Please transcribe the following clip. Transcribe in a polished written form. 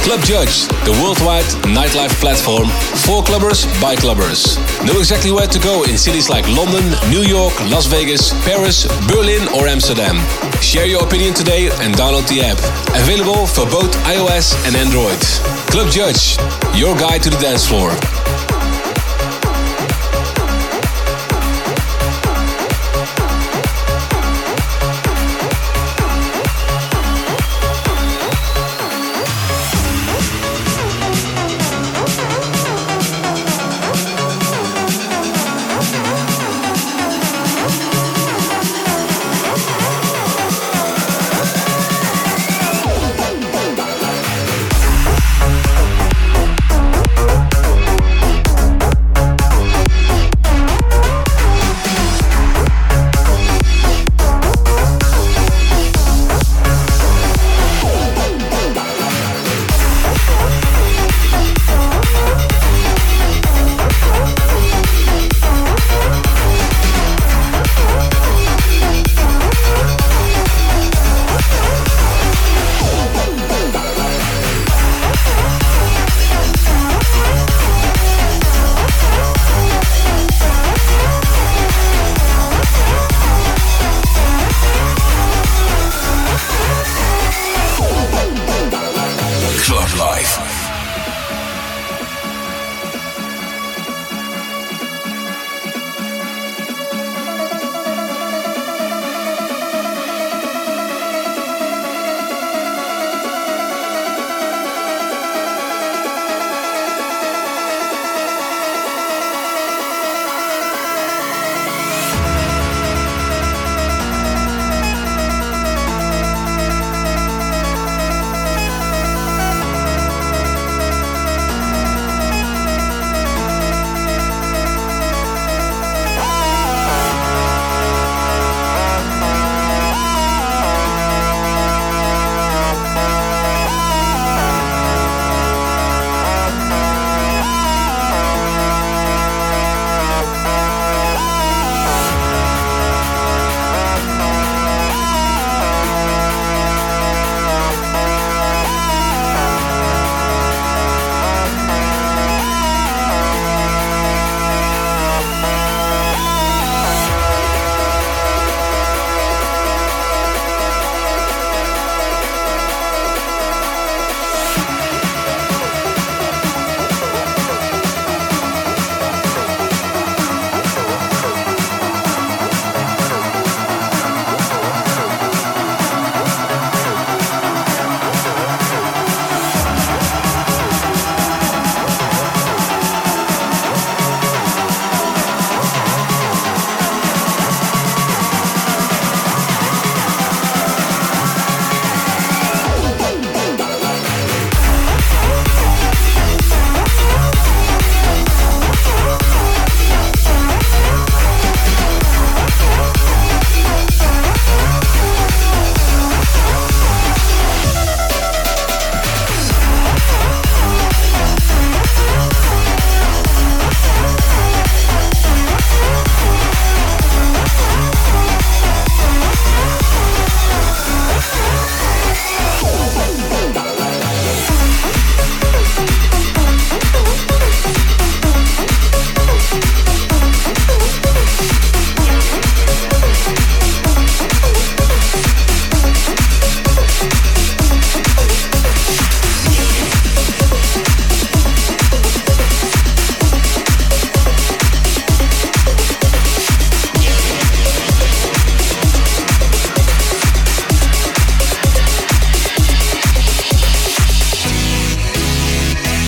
Club Judge, the worldwide nightlife platform for clubbers by clubbers. Know exactly where to go in cities like London, New York, Las Vegas, Paris, Berlin or Amsterdam. Share your opinion today and download the app. Available for both iOS and Android. Club Judge, your guide to the dance floor. Club Life.